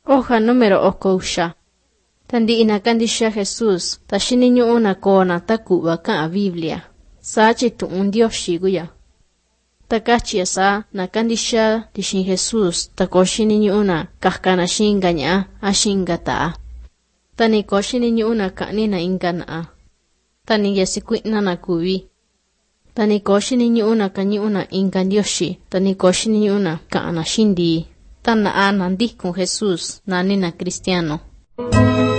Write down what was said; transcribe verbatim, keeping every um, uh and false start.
Hoja número okousha. Tandi na kandisha Jesús, ta xiniñu una kona ta kuwa ka Biblia. Sachi tu un Dios shiguya. Ta kachi sa na kandisha dishin Jesús ta ko xiniñu una kahkana shinganya a shingata. Tani ko xiniñu una kani na ingana. Tani yesikwina na kuwi. Tani ko xiniñu una kanyi una ingan Dioshi, tani ko xiniñu una kaana shindi. Tan na a nandi con Jesús, nani na cristiano.